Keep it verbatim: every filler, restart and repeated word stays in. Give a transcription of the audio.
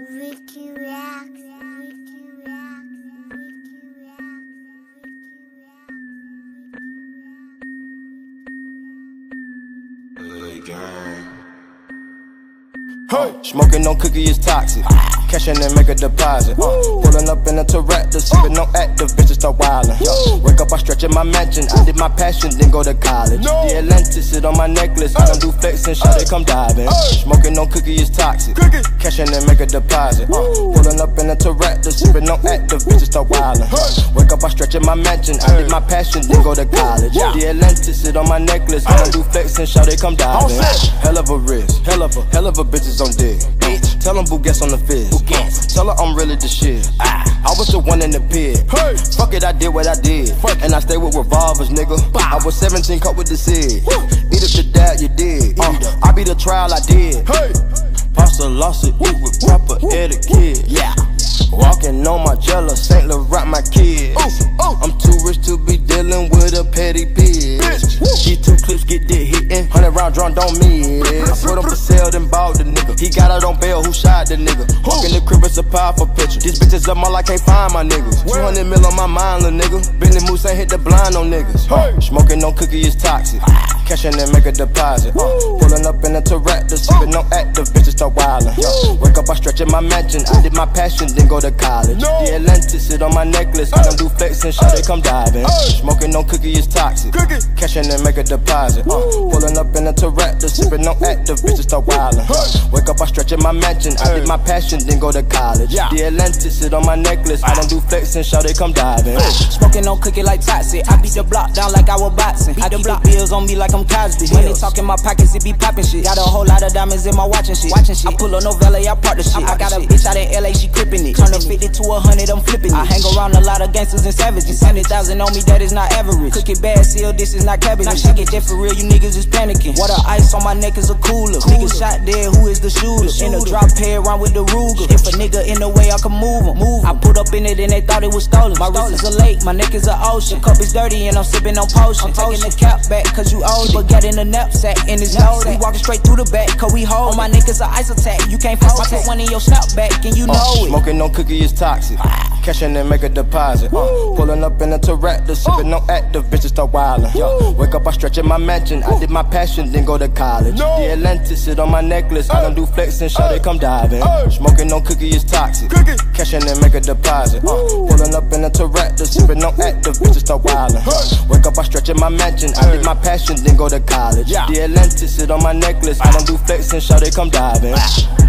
Ricky Rack, Ricky Rack, Ricky Rack, Ricky Rack. Hey. Smoking on cookie is toxic. Cashing and make a deposit. Uh, pulling up in a Tourette, sipping on active, bitches start wildin'. Yo, wake up, I stretch in my mansion. I did my passion, then go to college. No. The Atlantis sit on my necklace. I don't do flexing, shit, they come diving. Smoking on cookie is toxic. Cashing and make a deposit. Uh, pulling up in a Tourette, sipping on active, bitches start wildin'. Wake up, I stretch in my mansion. I did my passion, then go to college. The Atlantis sit on my necklace. I don't do flexing, shit, they come diving. Hell of a wrist, hell of a, hell of a bitches on dick. Bitch, tell them boo gets on the fizz. Tell her I'm really the shit. Ah, I was the one in the pit. Hey. Fuck it, I did what I did. Fuck. And I stay with revolvers, nigga. Bah. I was seventeen, caught with the Sid. Eat up the dad, you did. Uh, I be the trial, I did. Hey. Pasta lawsuit with proper etiquette. Yeah. Walking on my jello, Saint Laurent, my kids. Ooh, ooh. I'm too rich to be dealing with a petty bitch. These two clips get this hitting. Hundred round drawn, don't miss. I put him for sale, then bought the nigga. He got out on bail, who shot the nigga? Walk in the crib, it's a powerful picture. These bitches up all I can't find my niggas. two hundred mil on my mind, little nigga. Benny Moose ain't hit the blind on niggas. Hey. Smoking on cookie is toxic. Cashing and make a deposit. Uh, pulling up in a Tourette, sipping on active, bitches start wildin'. Yo, wake up, I stretch in my mansion. I did my passion, then go to college. No. The Atlantis sit on my necklace. I don't do flexing, shit, they come diving. Smoking on cookie is toxic. Cashing and make a deposit. Uh, pulling up in a Tourette, sipping on active, bitches start wildin'. Wake up, I stretch in my mansion. I did my passion, then go to college. The Atlantis sit on my necklace. I don't do flexing, shit, they come diving. Smoking on cookie like toxic. I beat the block down like I was boxing. I the block bills on me like I'm Cosby. When they talk in my pockets, it be popping shit. Got a whole lot of diamonds in my watching shit. Watching shit. I pull up no valet, I part the shit. I got a bitch out in L A, she crippin' it. Turn a fifty to a hundred, I'm flipping it. I hang around a lot of gangsters and savages. Hundred thousand on me, that is not average. Cookie bad seal, this is not cabbage. Shit get dead for real, you niggas is panicking. Water ice on my neck is a cooler. Niggas shot dead, who is the shooter? In a drop head round with the Ruger. If a nigga in the way, I can move him. Move I put up in it and they thought it was stolen. My wrist is a lake, my neck is an ocean. Cup is dirty and I'm sipping on potion. I'm taking the cap back cause you old it. But get in the knapsack and it's loaded. We walking straight through the back cause we hold. On my neck is an ice attack, you can't fuck. I put one in your snapback and you know uh, it. Smoking on cookie is toxic. Cashing and make a deposit. Uh, pulling up in a Tourette, sipping on active, bitches start wildin'. Yo, wake up, I stretch in my mansion. I did my passion, then go to college. No. The Atlantis sit on my necklace. I don't do flexing, shit, they come diving. Smoking on cookie is toxic. Cashing and make a deposit. Uh, pulling up in a Tourette, sipping on active, bitches start wildin'. Wake up, I stretch in my mansion. I did my passion, then go to college. The Atlantis sit on my necklace. I don't do flexing, shit, they come diving.